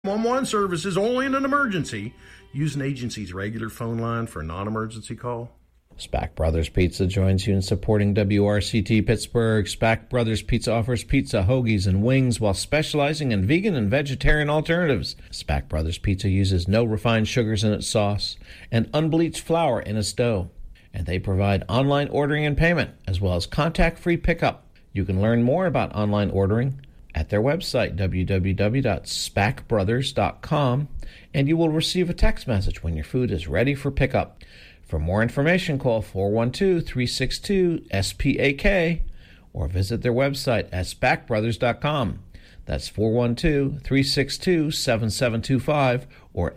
911 services only in an emergency. Use an agency's regular phone line for a non-emergency call. Spack Brothers Pizza joins you in supporting WRCT Pittsburgh. Spack Brothers Pizza offers pizza, hoagies, and wings while specializing in vegan and vegetarian alternatives. Spack Brothers Pizza uses no refined sugars in its sauce and unbleached flour in its dough. And they provide online ordering and payment, as well as contact-free pickup. You can learn more about online ordering at their website, www.spackbrothers.com, and you will receive a text message when your food is ready for pickup. For more information, call 412-362-SPAK or visit their website at spackbrothers.com. That's 412-362-7725 or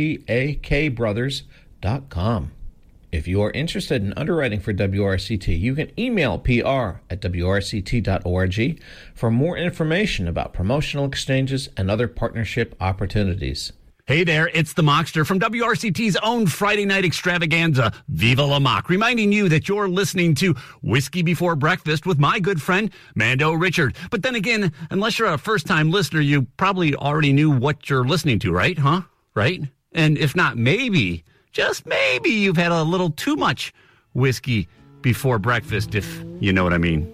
spakbrothers.com. If you are interested in underwriting for WRCT, you can email pr@wrct.org for more information about promotional exchanges and other partnership opportunities. Hey there, it's the Mockster from WRCT's own Friday night extravaganza, Viva La Mock, reminding you that you're listening to Whiskey Before Breakfast with my good friend, Mando Richard. But then again, unless you're a first-time listener, you probably already knew what you're listening to, right? Right? And if not, maybe, just maybe, you've had a little too much whiskey before breakfast, if you know what I mean.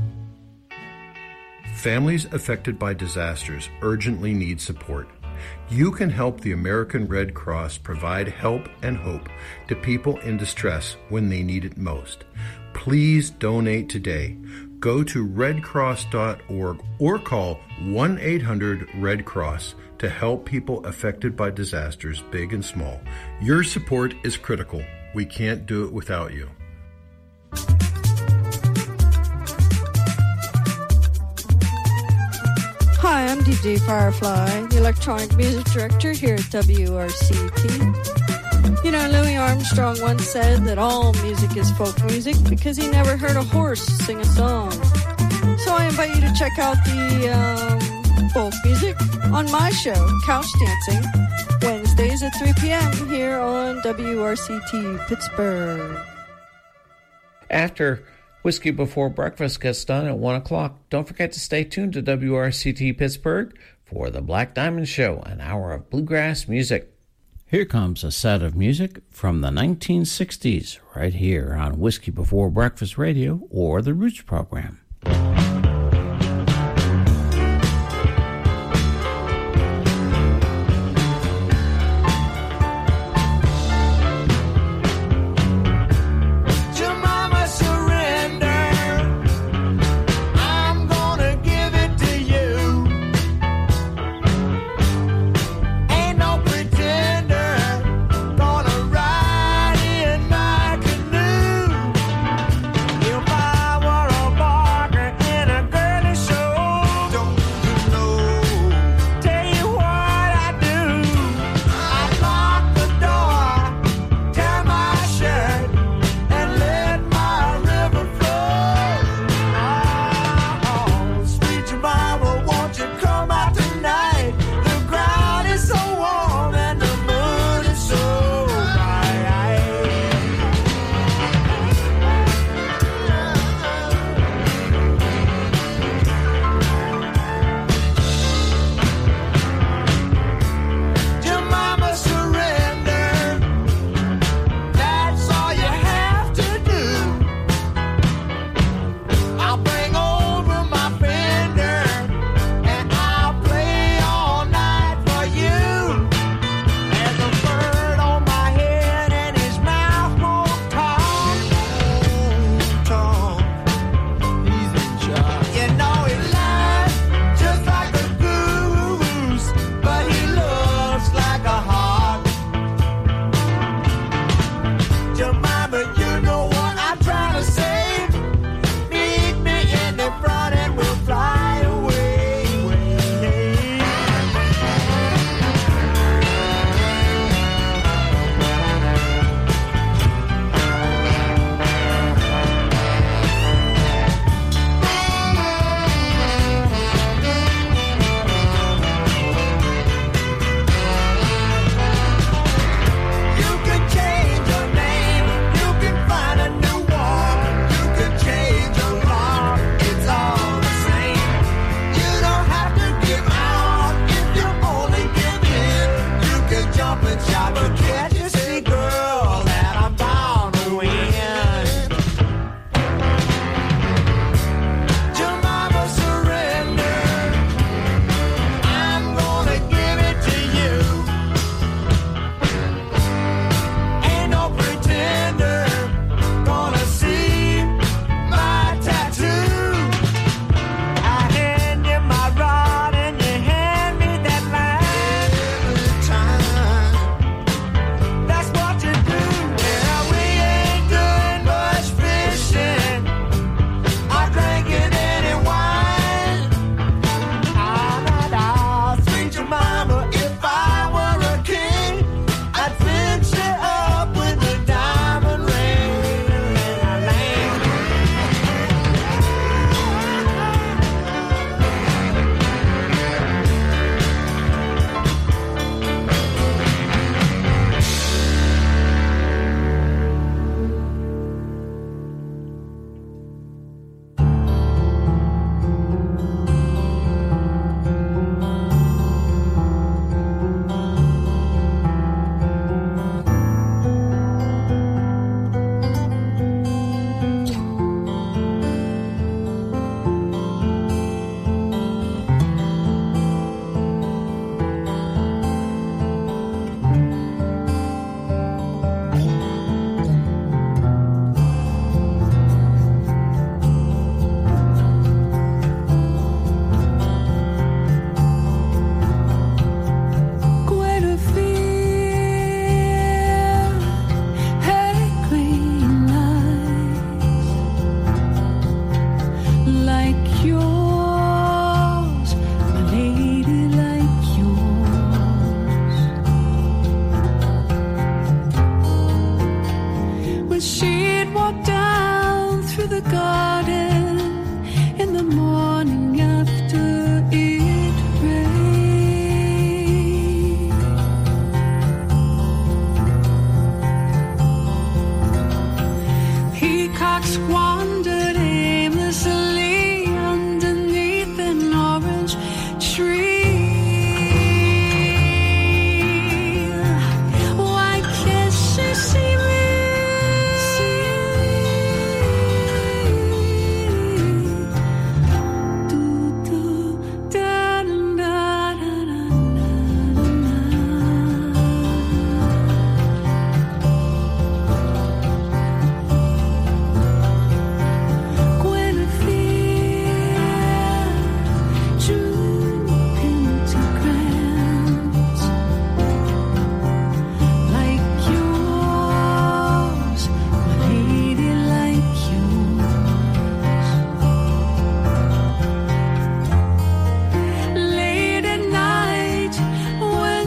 Families affected by disasters urgently need support. You can help the American Red Cross provide help and hope to people in distress when they need it most. Please donate today. Go to redcross.org or call 1-800-RED-CROSS to help people affected by disasters, big and small. Your support is critical. We can't do it without you. Hi, I'm DJ Firefly, the electronic music director here at WRCT. You know, Louis Armstrong once said that all music is folk music because he never heard a horse sing a song. So I invite you to check out the folk music on my show, Couch Dancing, Wednesdays at 3 p.m. here on WRCT Pittsburgh. After Whiskey Before Breakfast gets done at 1 o'clock, don't forget to stay tuned to WRCT Pittsburgh for the Black Diamond Show, an hour of bluegrass music. Here comes a set of music from the 1960s right here on Whiskey Before Breakfast Radio or the Roots program. If I were a boy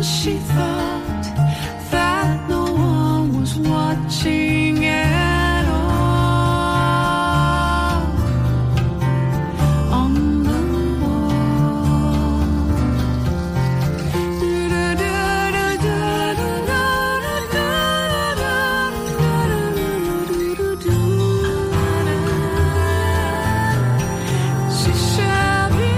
she thought that no one was watching at all on the wall. She shall be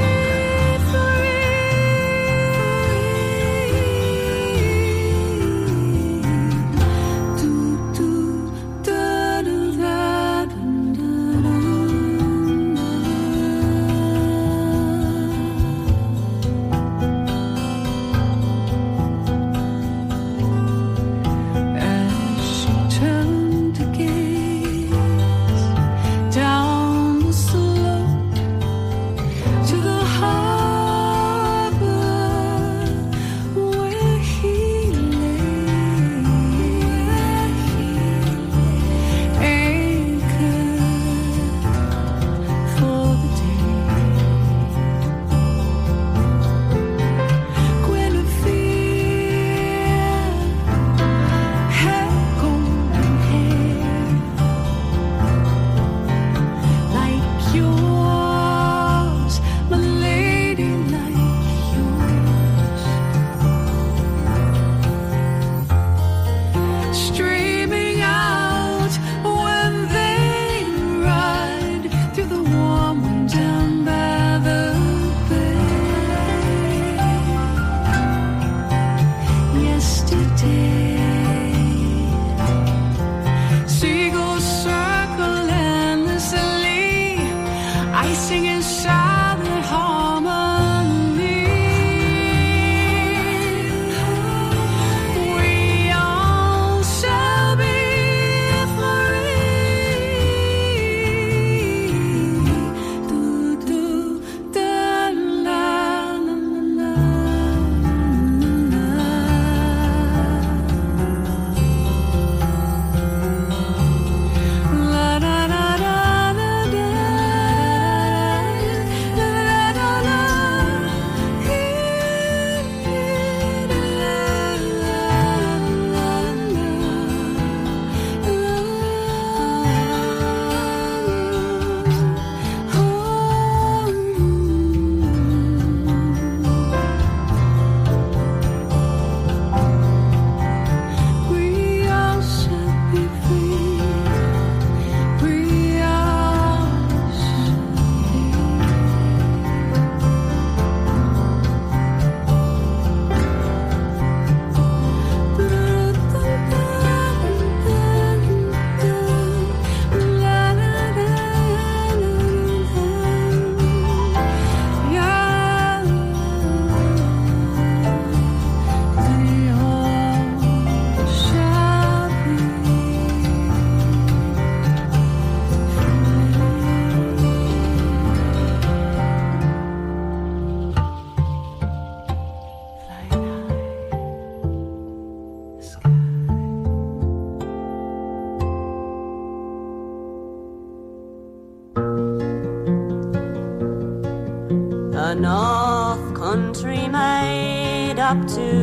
The North Country maid up to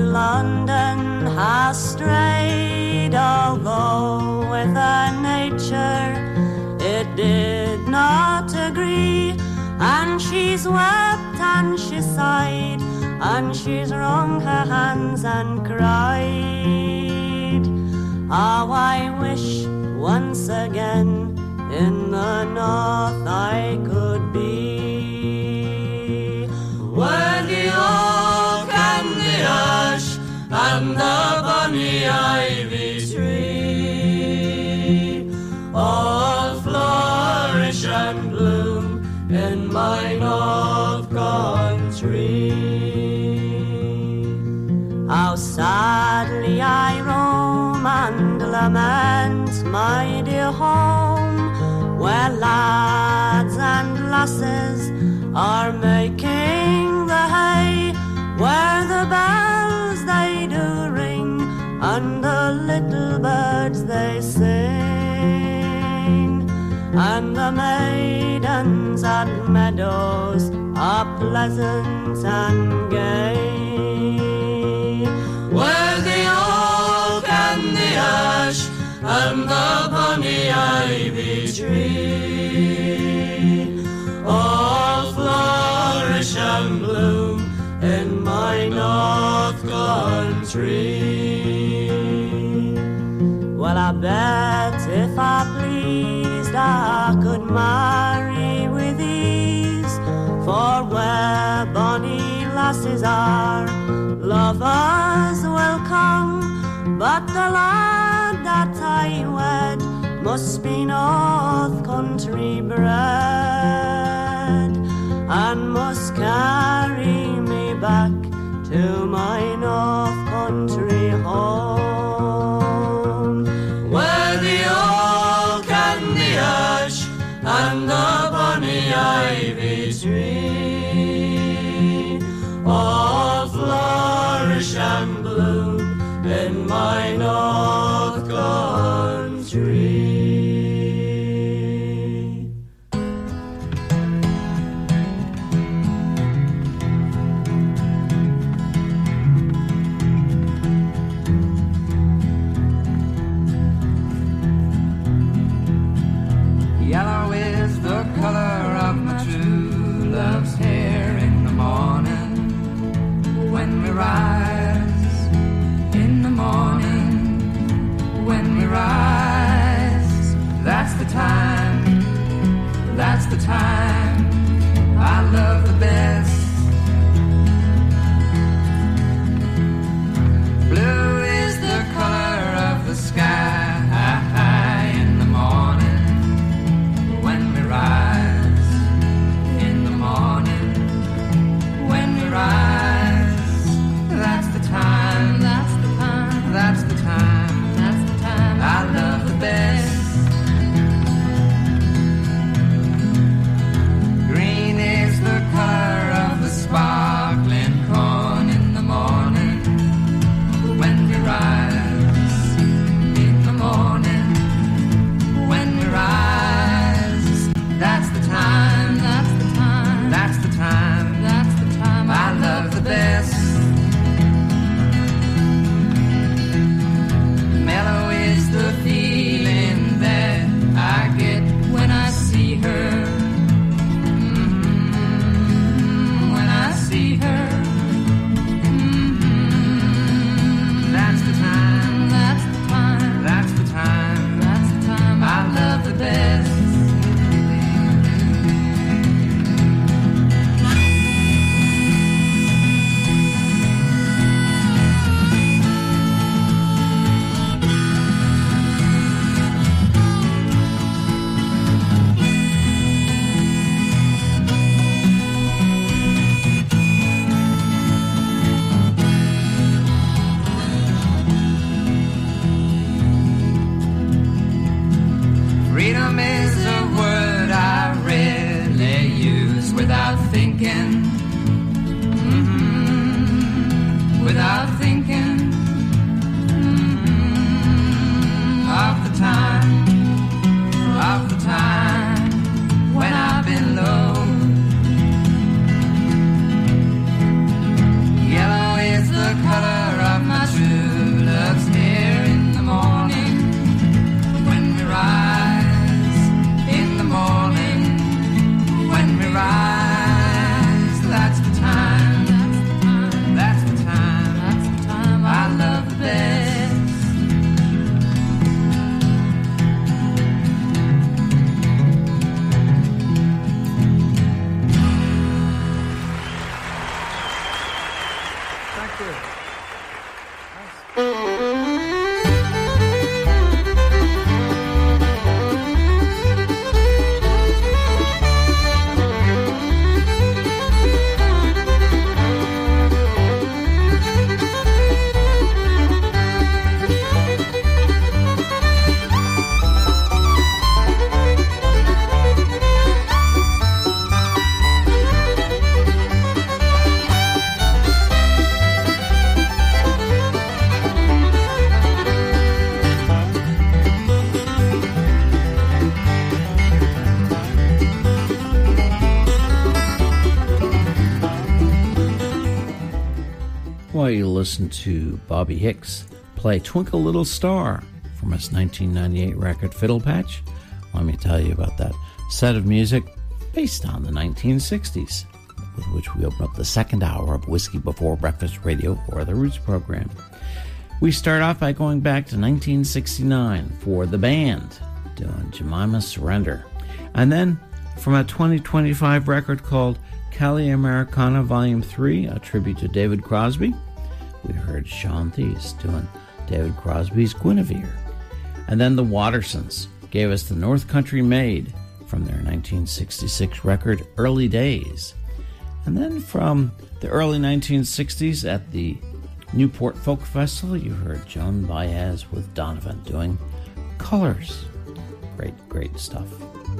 London has strayed, although with her nature it did not agree. And she's wept and she sighed and she's wrung her hands and cried. How I wish once again in the North I could be, where the oak and the ash and the bonny ivy tree all flourish and bloom in my North Country. How sadly I roam and lament my dear home, where lads and lasses are making the hay, where the bells they do ring and the little birds they sing, and the maidens at meadows are pleasant and gay. bonny ivy tree, all flourish and bloom in my north country. Well, I bet if I pleased I could marry with ease, for where bonny lasses are, lovers will come. But the lad that I wed must be north country bred, and must carry me back to my north country home, where the oak and the ash and the bonny ivy tree all flourish and bloom in my north country. Yellow is the color of my true love's hair in the morning when we rise, in the morning when we rise. That's the time I love the best. Blue is the color of the sky in the morning when we rise, in the morning when we rise. That's the time, that's the time, that's the time, that's the time I love the best. Green is the color of the sparkling corn in the morning when we rise, in the morning when we rise. That's the time, that's the time, that's the time, that's the time I love the best. Mellow is the feeling that I get when I see her, when I see her. That's the time, that's the time, that's the time, that's the time I love the best. Freedom is a word I rarely use without thinking, without thinking of the time when I've been low. Yellow is the color of my true love's hair in the morning when we rise, in the morning when we rise. That's the time, that's the time, that's the time I love the best. Thank you. While you listen to Bobby Hicks play Twinkle Little Star from his 1998 record Fiddle Patch. Let me tell you about that set of music based on the 1960s, with which we open up the second hour of Whiskey Before Breakfast Radio, or the Roots program. We start off by going back to 1969 for The Band, doing Jemima Surrender. And then from a 2025 record called Cali Americana Volume 3, a tribute to David Crosby, we heard Sean Thies doing David Crosby's Guinevere. And then the Wattersons gave us the North Country Maid from their 1966 record Early Days. And then from the early 1960s at the Newport Folk Festival, you heard Joan Baez with Donovan doing Colors. Great stuff.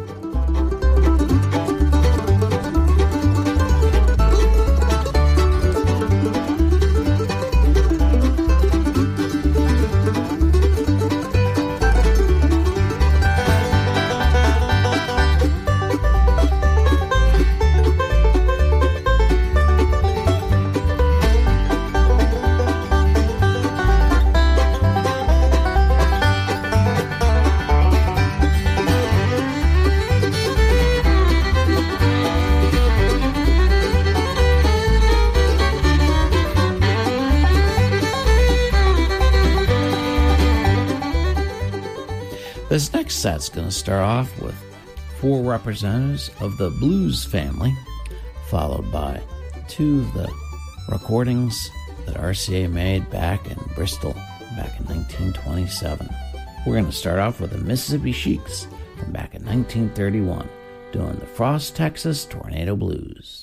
This next set's going to start off with 4 representatives of the blues family, followed by 2 of the recordings that RCA made back in Bristol back in 1927. We're going to start off with the Mississippi Sheiks from back in 1931, doing the Frost, Texas Tornado Blues.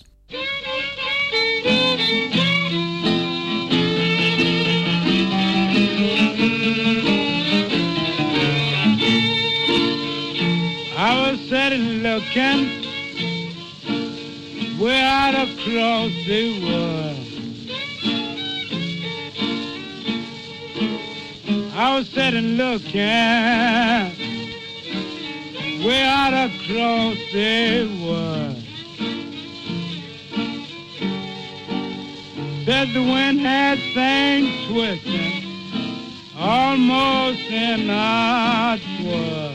I was sitting looking way out across the world. I was sitting looking way out across the world. Said the wind had things twisting almost in our twirl.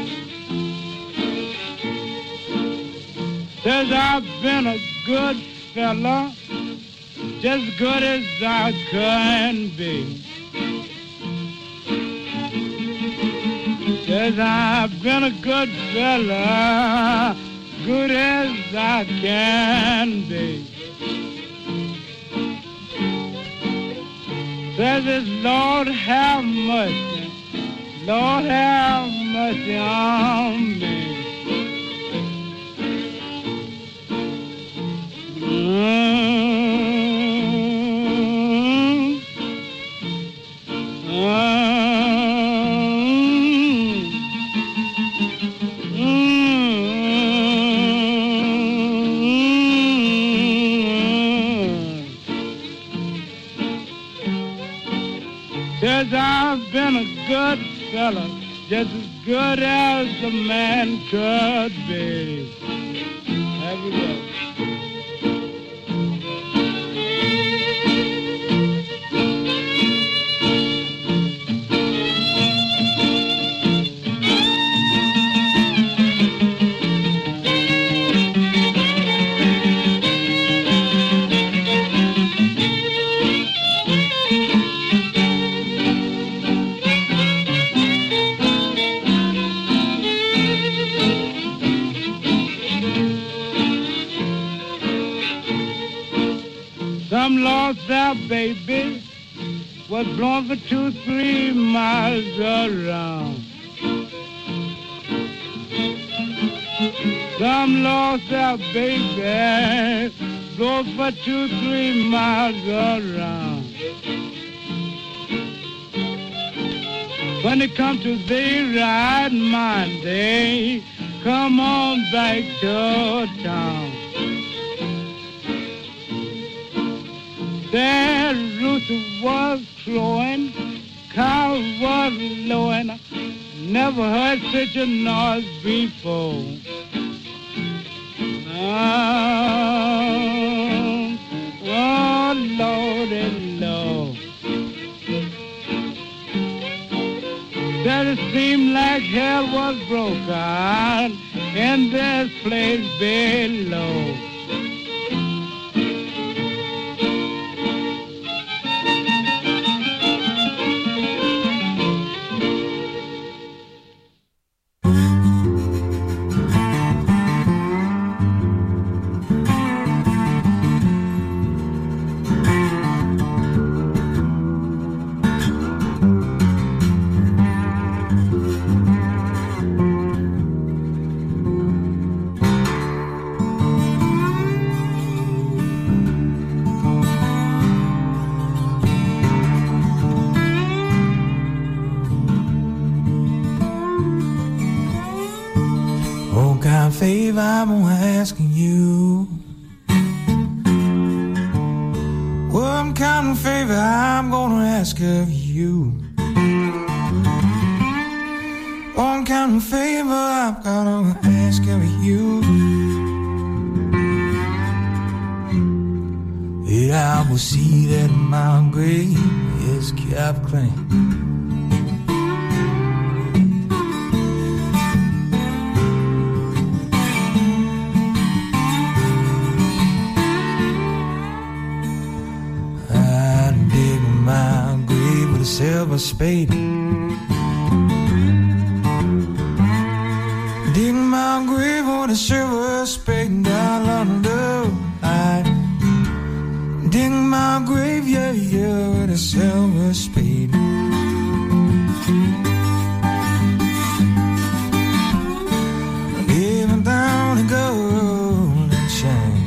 Says I've been a good fella, just good as I can be. Says I've been a good fella, good as I can be. Says it's Lord have mercy, Lord have mercy on me. Says I've been a good fella, just as good as a man could be. Have you go. Some lost their baby was blowing for 2-3 miles around. Some lost their baby, blowing for 2-3 miles around. When it comes to the right mind, they come on back to town. Their roots was crowing, cow was lowing. Never heard such a noise before. Oh, Lord and Lord. Said it seemed like hell was broken in this place below. Favor I'm asking you. What kind of favor I'm gonna ask of you? What kind of favor I'm gonna ask of you? Yeah, I will see that my grave is kept clean. Silver spade, dig my grave with a silver spade down under. I dig my grave, yeah, yeah, with a silver spade. Living down a golden chain.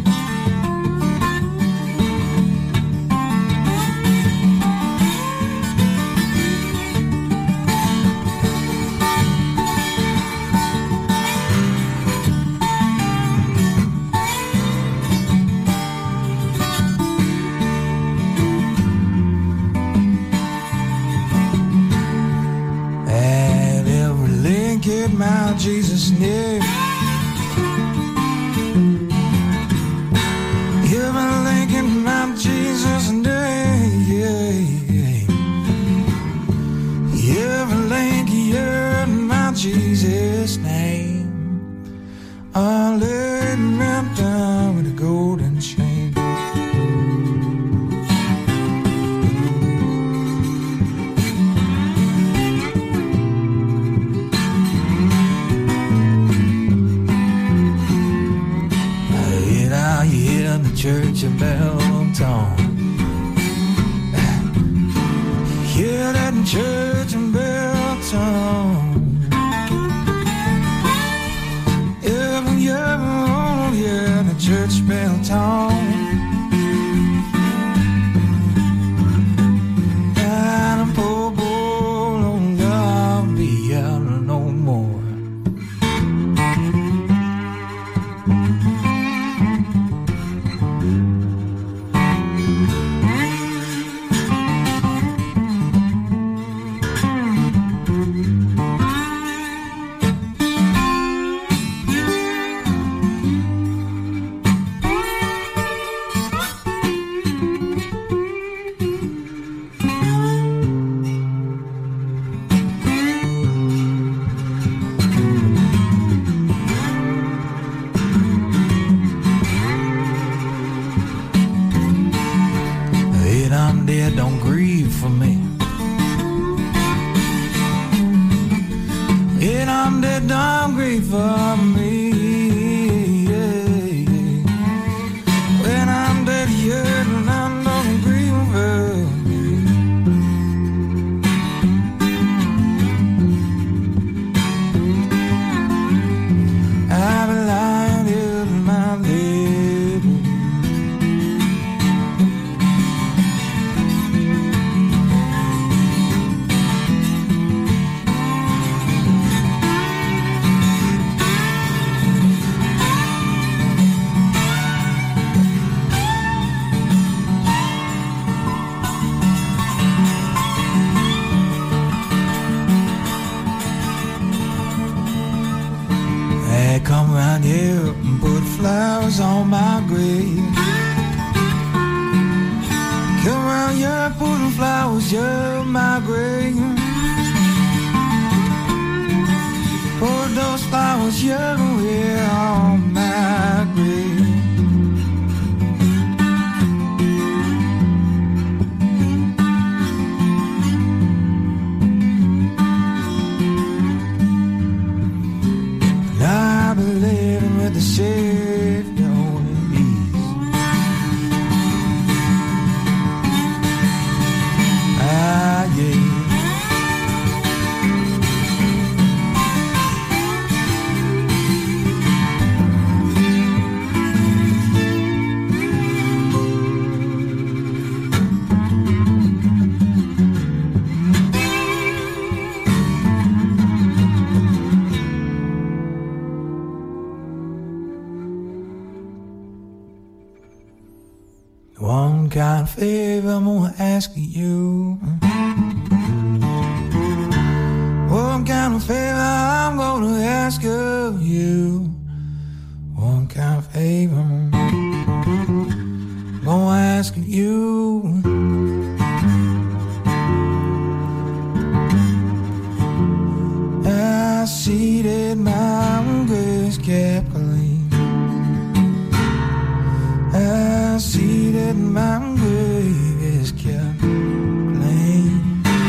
My Jesus name, you're my Lincoln, my Jesus name, you're my Lincoln, you're my Jesus name. I laid me down with a golden chain. Church of Belltown. Hear that in church in Belltown. Yeah, the church Belltown. And a poor boy don't love me out no more. Come around here and put flowers on my grave. Come around here putting flowers on my grave. you here on my grave. And I've been living with the Savior on ease. Ah, yeah. One kind of favor I'm gonna ask of you. One kind of favor I'm gonna ask of you. One kind of favor I'm gonna ask of you. I see that my grace kept clean. I see that my grave is kept clean.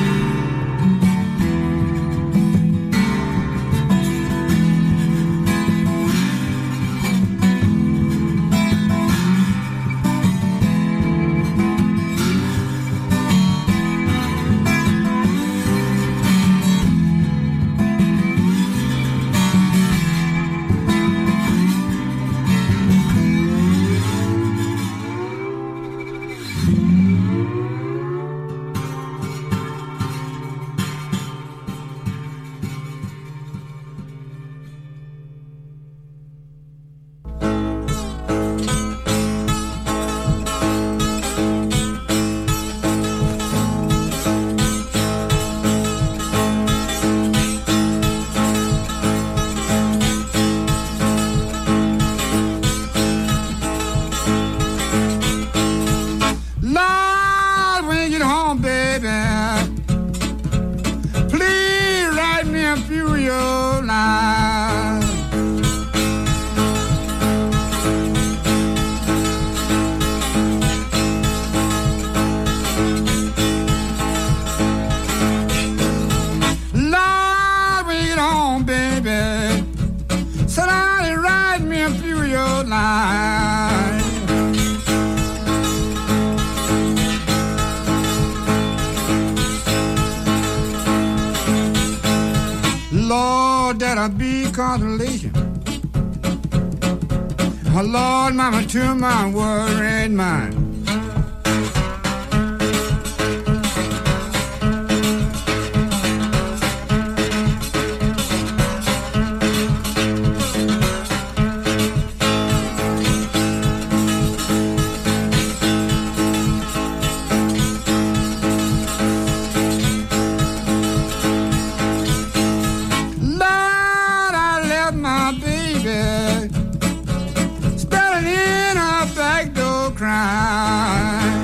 Lord, when you get home, baby, please write me a few of your lines. Lord, when you get home, baby, sit down and write me a few of your lines. Lord, that'll be consolation. Oh, Lord, mama, to my worried mind. Lord, I left my baby standing in her back door crying.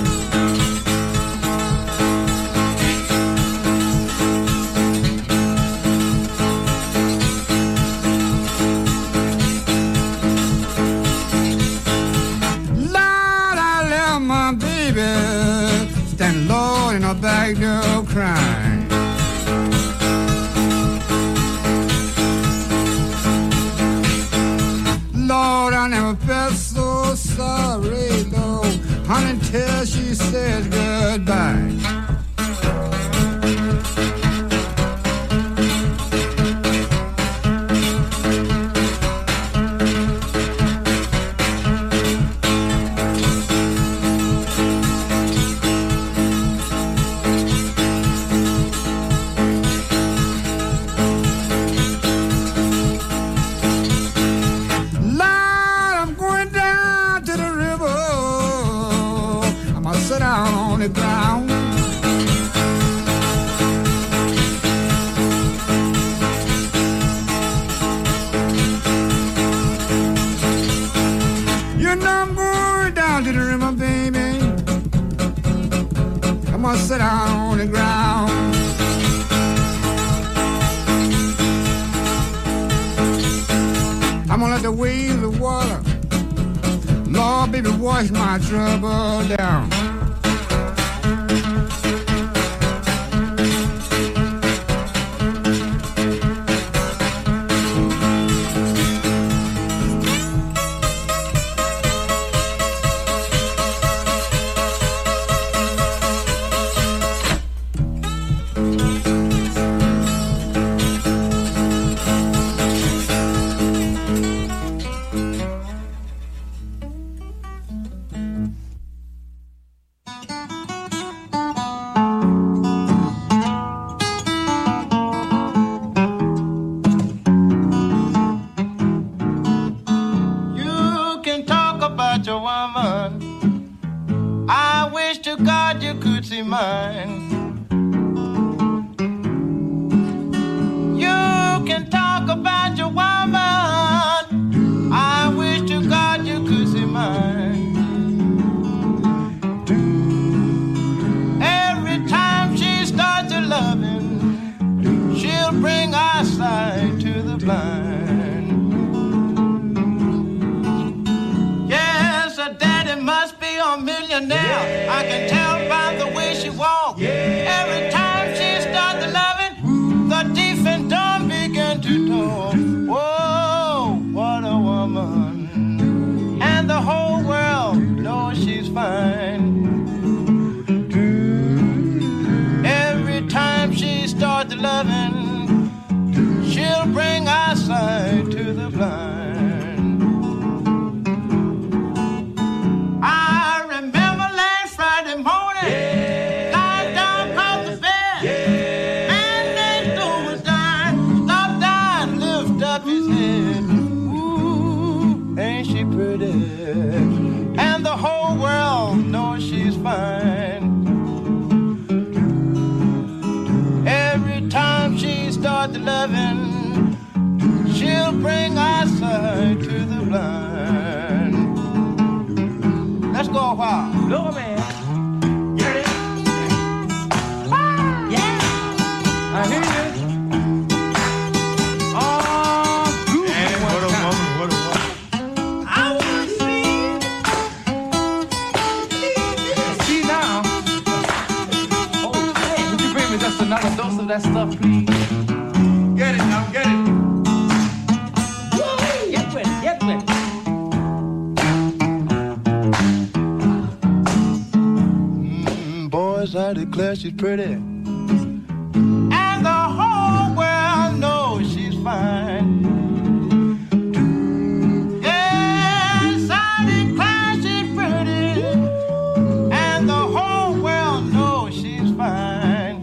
Lord, I left my baby standing, Lord, in her back door crying. Lord, I never felt so sorry, Lord, until she said goodbye. Sit down on the ground. the waves of water. Lord, baby, wash my trouble down. She's pretty, and the whole world knows she's fine. Yes, I declare she's pretty, and the whole world knows she's fine.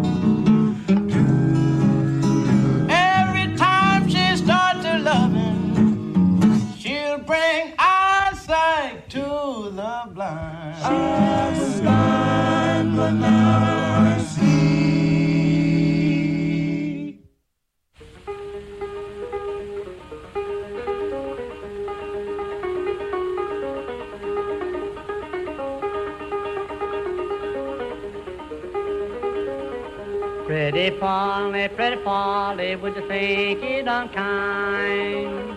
Every time she starts to loving, she'll bring eyesight to the blind. She's blind, but now I see. Pretty Polly, would you think it unkind?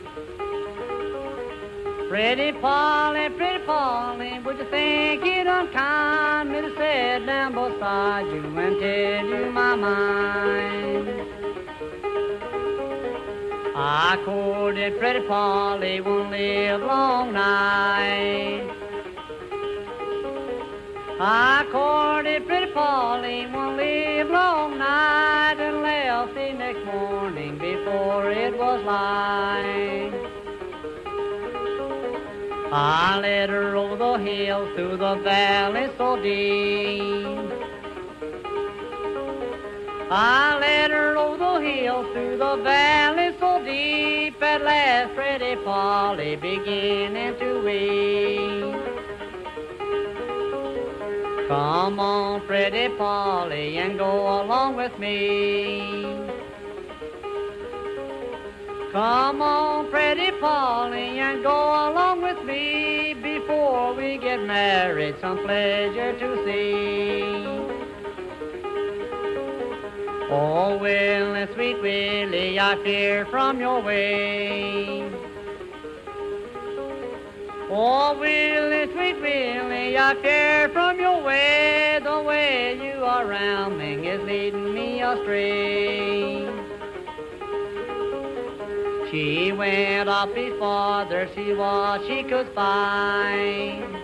Pretty Polly, would you think it unkind me to sit down beside you and tell you my mind? I courted Pretty Polly one live long night. I courted Pretty Polly one live long night and left the next morning before it was light. I led her over the hills through the valley so deep. I led her over the hills through the valley so deep. At last Pretty Polly beginning to weep. Come on, Pretty Polly, and go along with me. Come on, Pretty Polly, and go along with me. Before we get married, some pleasure to see. Oh, Will and sweet Willie, I fear from your way. Oh, Willie, sweet Willie, I fear from your way, the way you are rounding is leading me astray. She went up before there, see what she could find.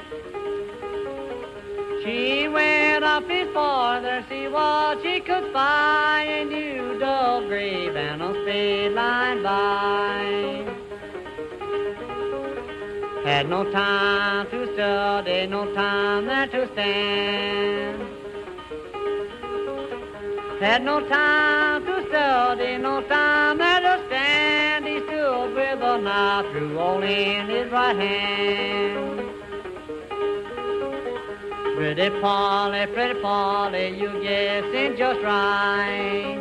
She went up before there, see what she could find, and you dug grave and a spade line by. Had no time to study, no time there to stand. Had no time to study, no time there to stand. He stood with a knife through all in his right hand. Pretty Polly, you guessing just right.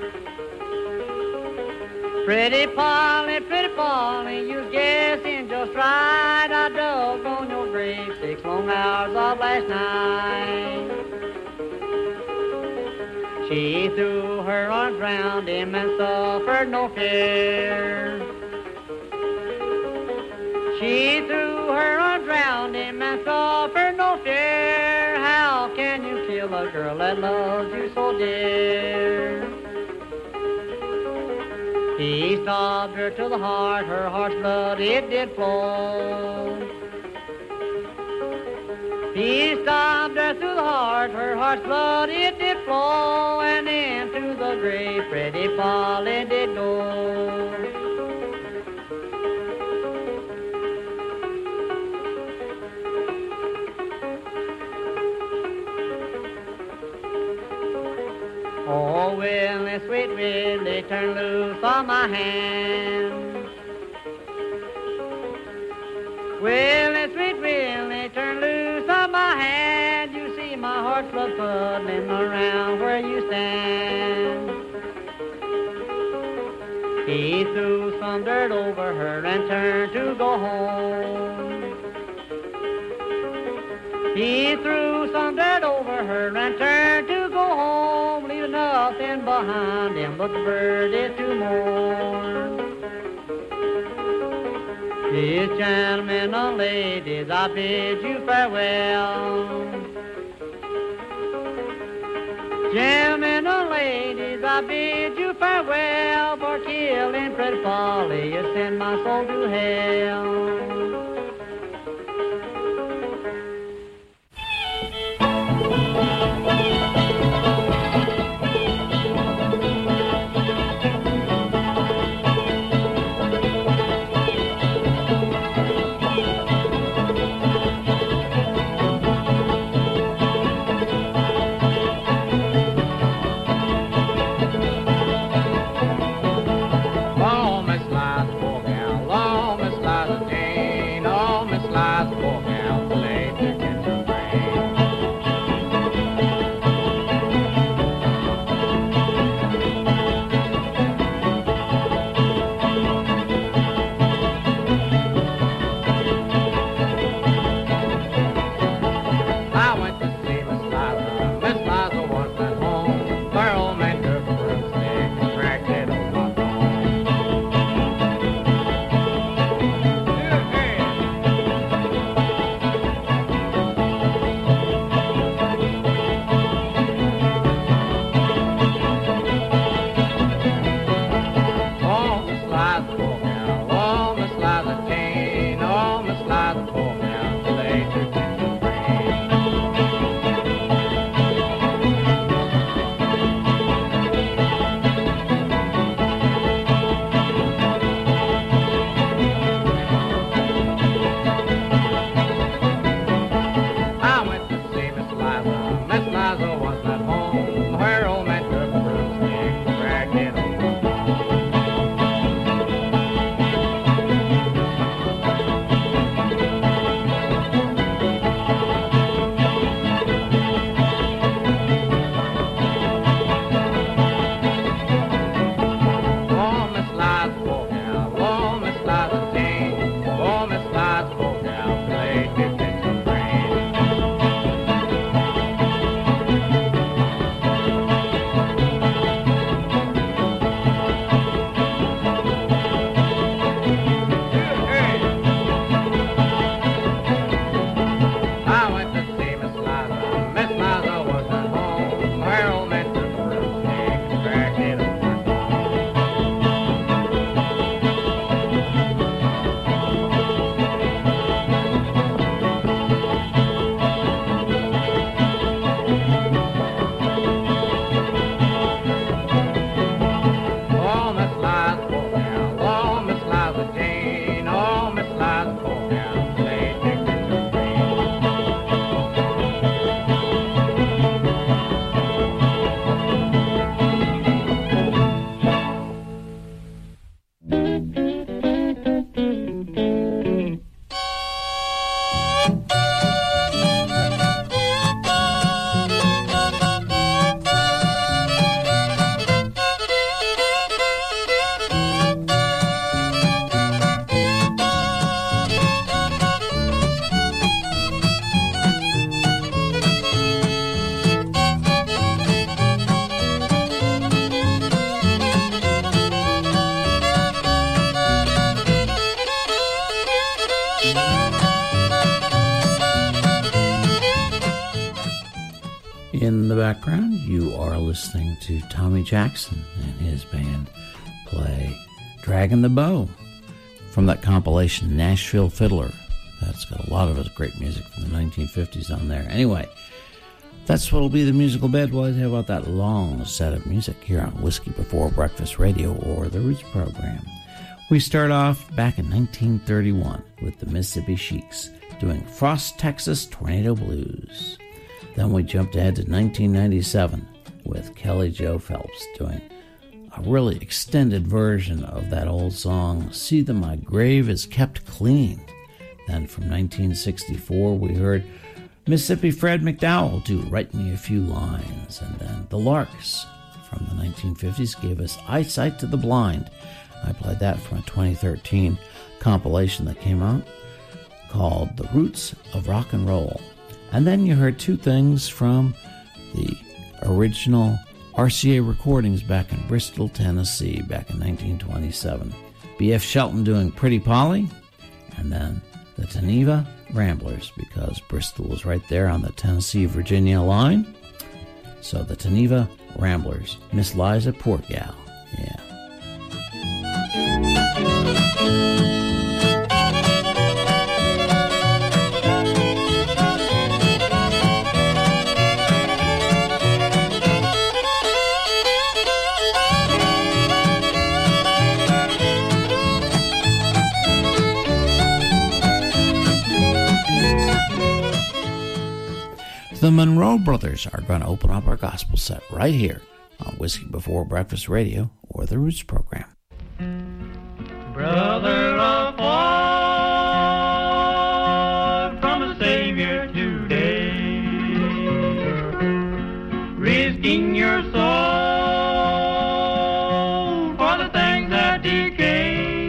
Pretty Polly, you guessing just right. I dug on your grave 6 long hours of last night. She threw her arms round him and suffered no fear. She threw her arms round him and suffered no fear. How can you kill a girl that loves you so dear? He stabbed her to the heart, her heart's blood it did flow. He stabbed her through the heart, her heart's blood it did flow, and into the grave Pretty Polly did go. Oh, Willie, sweet Willie, turn loose on my hand. Willie, sweet Willie, turn loose on my hand. You see my heart's blood puddling around where you stand. He threw some dirt over her and turned to go home. He threw some dirt over her and turned to go home, leaving nothing behind him but the bird is to mourn. These gentlemen and ladies, I bid you farewell. Gentlemen and ladies, I bid you farewell, for killing Pretty Polly, you send my soul to hell. Long Miss Liza, poor gal, long Miss Liza Jane. background, you are listening to Tommy Jackson and his band play Dragging the Bow from that compilation Nashville Fiddler. That's got a lot of great music from the 1950s on there. Anyway, that's what'll be the musical bed while I have about that long set of music here on Whiskey Before Breakfast Radio, or the Roots program. We start off back in 1931 with the Mississippi Sheiks doing Frost, Texas Tornado Blues. Then we jumped ahead to 1997 with Kelly Joe Phelps doing a really extended version of that old song, See That My Grave Is Kept Clean. Then from 1964 we heard Mississippi Fred McDowell do Write Me a Few Lines. And then the Larks from the 1950s gave us Eyesight to the Blind. I played that from a 2013 compilation that came out called The Roots of Rock and Roll. And then you heard two things from the original RCA recordings back in Bristol, Tennessee, back in 1927. B.F. Shelton doing Pretty Polly, and then the Teneva Ramblers, because Bristol was right there on the Tennessee-Virginia line. So the Teneva Ramblers, Miss Liza Poor Gal, yeah. The Monroe Brothers are going to open up our gospel set right here on Whiskey Before Breakfast Radio, or the Roots program. Brother apart from a Savior today, risking your soul for the things that decay.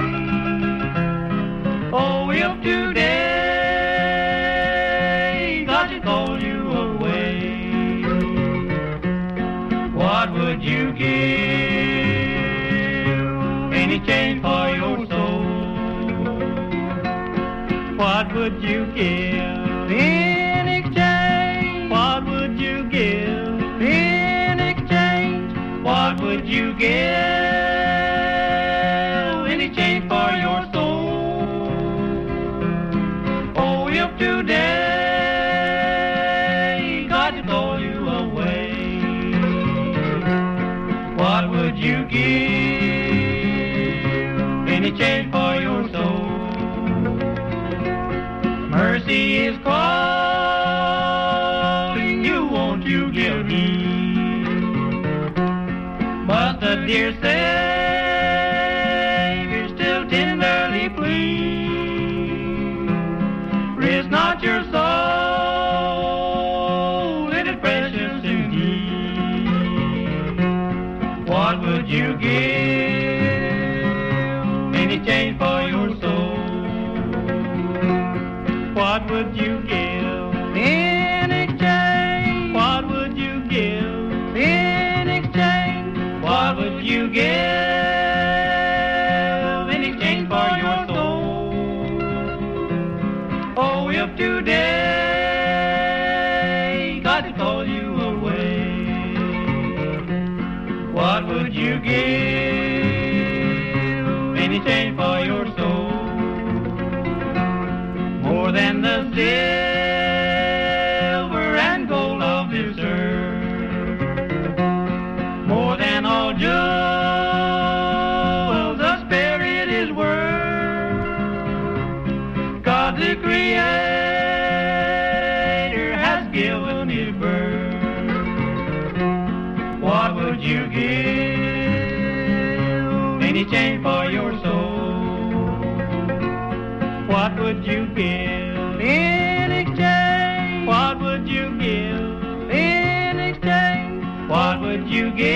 Oh, if today God should call you away, what would you give? Any change for your soul? What would you give in exchange? What would you give in exchange? What would you give? Any change for your soul? Oh, if today God should call you away, what would you give? Any change for your soul? Mercy is calling you, won't you give heed? But the dear Savior still tenderly pleads, risk not your soul, it is precious indeed. What would you give? Any change for your soul? What would you give in exchange? What would you give in exchange? What would you give in exchange for your soul? Oh, if today God should call you away, what would you give? Any change for your soul? More than the silver and gold of this earth, more than all jewels the Spirit is worth, God the Creator has given His birth. What would you give? Any change for your soul? What would you give in exchange? What would you give in exchange? What would you give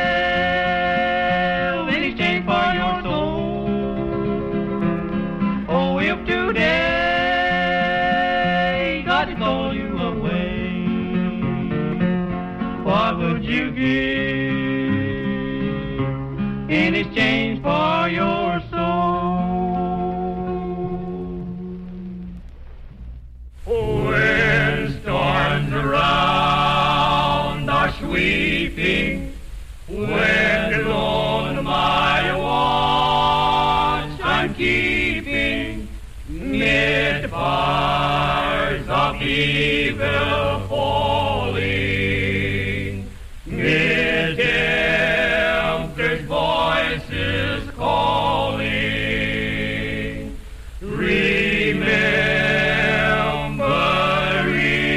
in exchange for your soul? Oh, if today God should call you away, what would you give in exchange for your soul? When storms around keeping. When alone my watch I'm keeping, mid fires of evil falling, mid tempter's voices calling, remember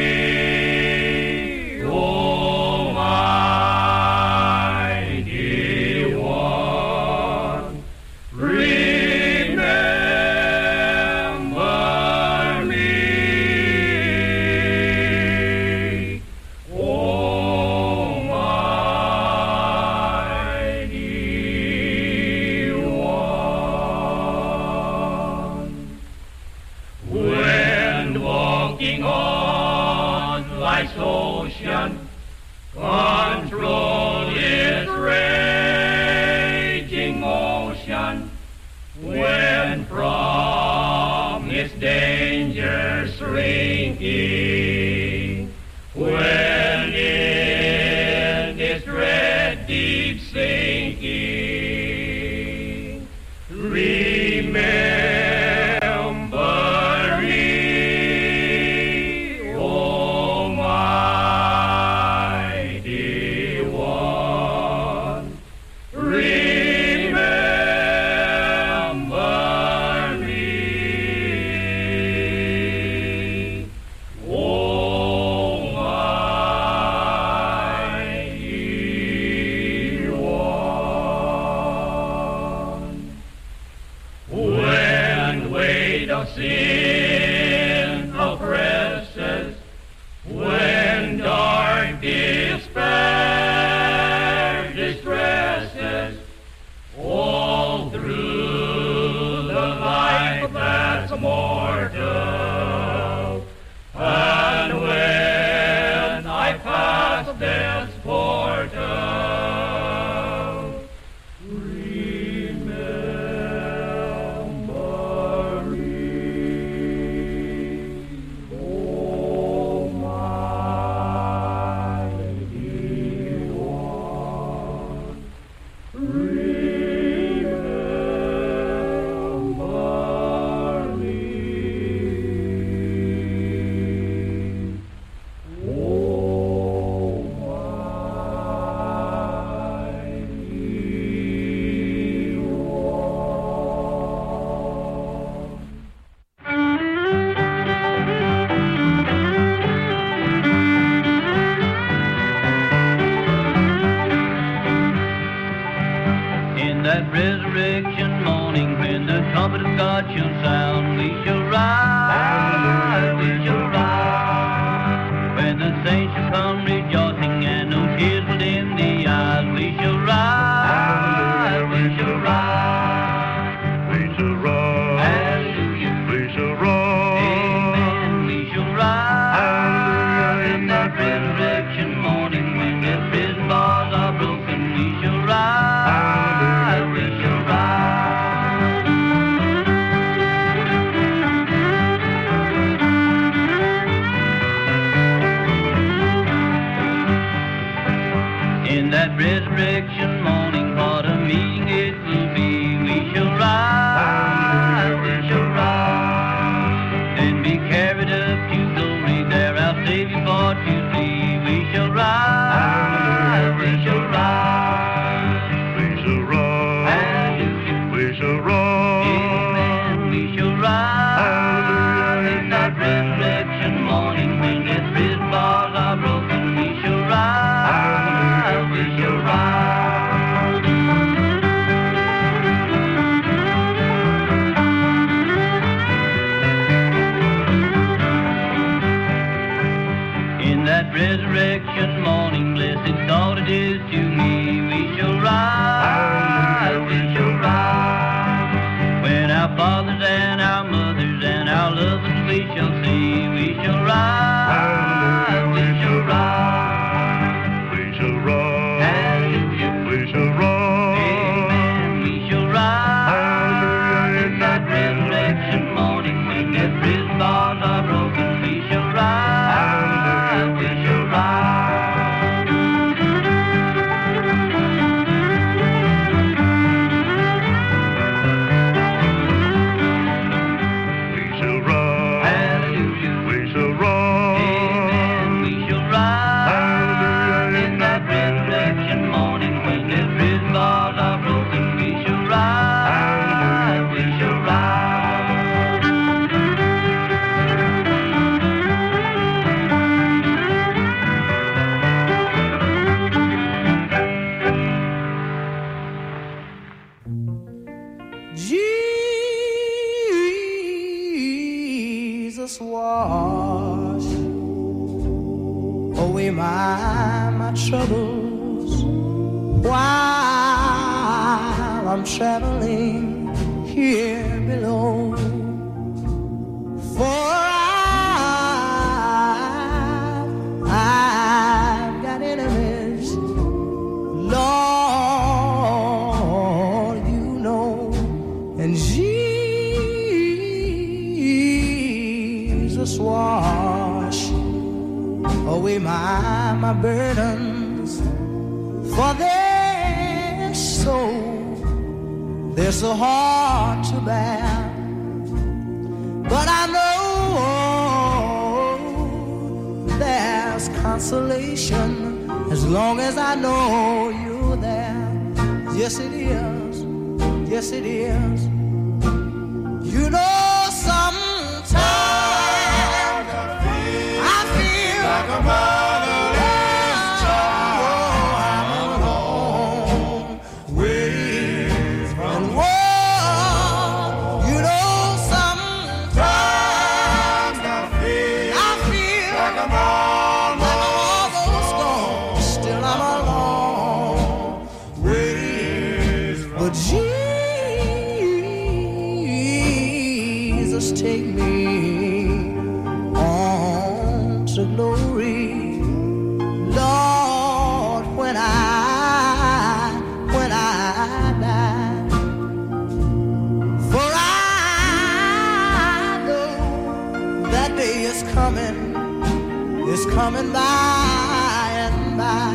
me, oh my dear one, remember me, oh my dear one. When walking on life's ocean, control its raging motion, when from its danger shrinking, when in its dread deep sinking, remember me, oh my dear one, remember me, oh my dear one. When weight of sin oppresses, when dark despair distresses, all through the life that's mortal, and when I pass death's portal, remember me, oh my dear one, remember me, oh my dear one. In that resurrection morning, when the trumpet of God shall sound, we shall rise, we shall rise. When the saints shall come rejoicing, and no tears will dim the eyes, we shall rise, we shall rise. We shall rise. Hallelujah. We shall rise. Amen. We shall rise. In that resurrection morning, when the prison bars are broken, we shall rise, we shall rise. In that resurrection morning, what a meeting it will be. We shall rise, we shall rise, and be carried up to glory, there our Savior for to see. We shall rise, we shall rise. We shall rise. Hallelujah. We shall rise. Amen. We shall rise. Hallelujah. In that resurrection morning, when death's prison bars are broken, we shall rise, we shall rise. In that resurrection morning, blessed thought it is to me, we shall rise, we shall rise. When our fathers and our mothers and our loved ones we shall see, we shall rise, we shall rise. We shall rise. Hallelujah. We shall rise. Amen. We shall rise. Hallelujah. In that resurrection morning, when death's prison bars are broken, we shall rise, we shall rise. Jesus wash away my troubles while I'm traveling here below. For I've got enemies, Lord, you know, and Jesus wash away my burdens, for they're so hard to bear. But I know there's consolation as long as I know you're there. Yes, it is. Yes, it is. You know, sometimes I feel like a motherless child. I'm alone, waiting from war. You know, sometimes I feel like I'm almost gone. Still I'm alone, waiting. But Jesus, take me on to glory, Lord, when I die. For I know that day is coming by and by.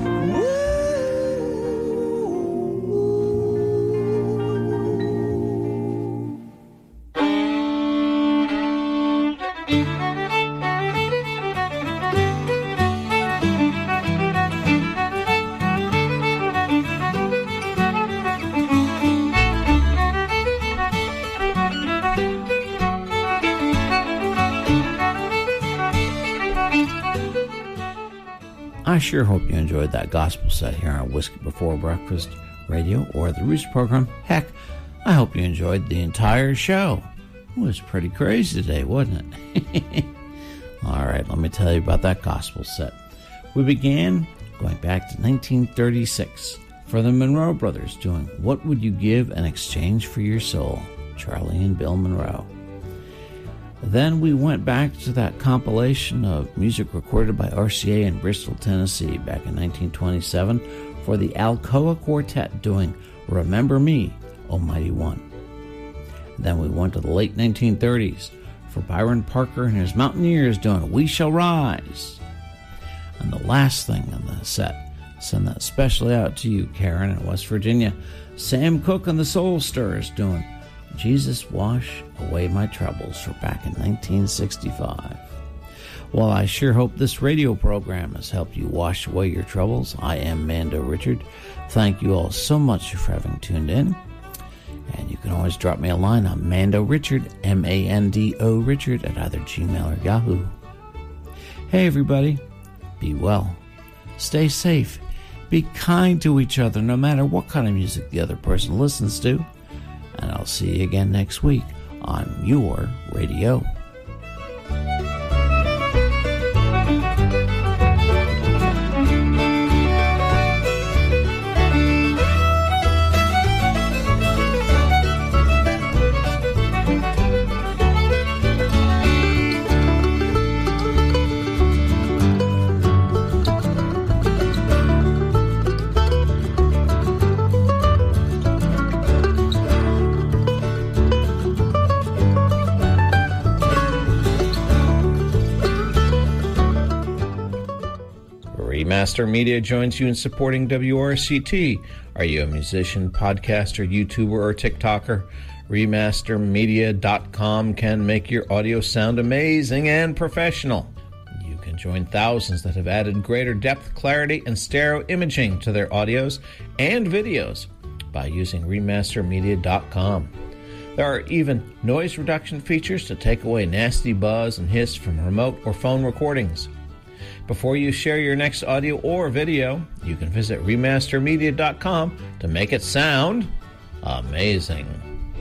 I sure hope you enjoyed that gospel set here on Whiskey Before Breakfast Radio or the Roots program. Heck, I hope you enjoyed the entire show. It was pretty crazy today, wasn't it? All right, let me tell you about that gospel set. We began going back to 1936 for the Monroe Brothers doing What Would You Give in Exchange for Your Soul? Charlie and Bill Monroe. Then we went back to that compilation of music recorded by RCA in Bristol, Tennessee back in 1927 for the Alcoa Quartet doing Remember Me, Almighty One. Then we went to the late 1930s for Byron Parker and his Mountaineers doing We Shall Rise. And the last thing in the set, send that especially out to you, Karen, in West Virginia, Sam Cooke and the Soul Stirrers doing Jesus Wash Away My Troubles for back in 1965. Well, I sure hope this radio program has helped you wash away your troubles. I am Mando Richard. Thank you all so much for having tuned in. And you can always drop me a line on Mando Richard, M-A-N-D-O Richard, at either Gmail or Yahoo. Hey everybody, be well, stay safe, be kind to each other no matter what kind of music the other person listens to. And I'll see you again next week on your radio. Remaster Media joins you in supporting WRCT. Are you a musician, podcaster, YouTuber, or TikToker? Remastermedia.com can make your audio sound amazing and professional. You can join thousands that have added greater depth, clarity, and stereo imaging to their audios and videos by using Remastermedia.com. There are even noise reduction features to take away nasty buzz and hiss from remote or phone recordings. Before you share your next audio or video, you can visit Remastermedia.com to make it sound amazing.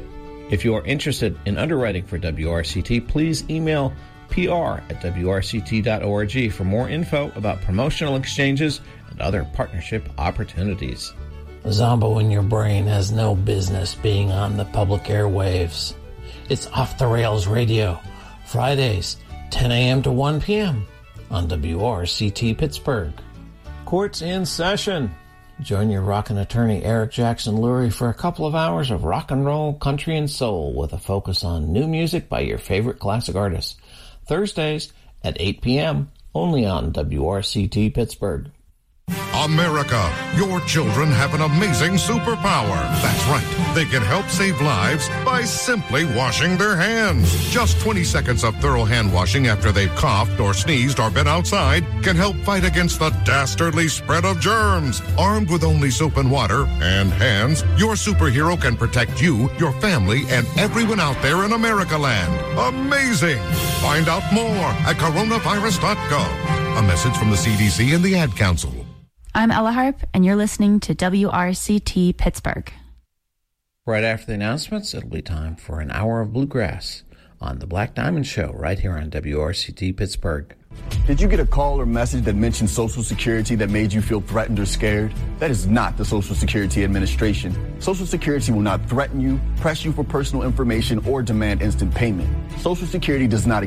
If you are interested in underwriting for WRCT, please email pr@wrct.org for more info about promotional exchanges and other partnership opportunities. Zombo in Your Brain has no business being on the public airwaves. It's Off the Rails Radio, Fridays, 10 a.m. to 1 p.m. on WRCT Pittsburgh. Court's in session. Join your rockin' attorney Eric Jackson Lurie for a couple of hours of rock and roll, country, and soul with a focus on new music by your favorite classic artists. Thursdays at 8 p.m. only on WRCT Pittsburgh. America, your children have an amazing superpower. That's right. They can help save lives by simply washing their hands. Just 20 seconds of thorough hand washing after they've coughed or sneezed or been outside can help fight against the dastardly spread of germs. Armed with only soap and water and hands, your superhero can protect you, your family, and everyone out there in America land. Amazing! Find out more at coronavirus.gov. A message from the CDC and the Ad Council. I'm Ella Harp, and you're listening to WRCT Pittsburgh. Right after the announcements, it'll be time for an hour of bluegrass on the Black Diamond Show right here on WRCT Pittsburgh. Did you get a call or message that mentioned Social Security that made you feel threatened or scared? That is not the Social Security Administration. Social Security will not threaten you, press you for personal information, or demand instant payment. Social Security does not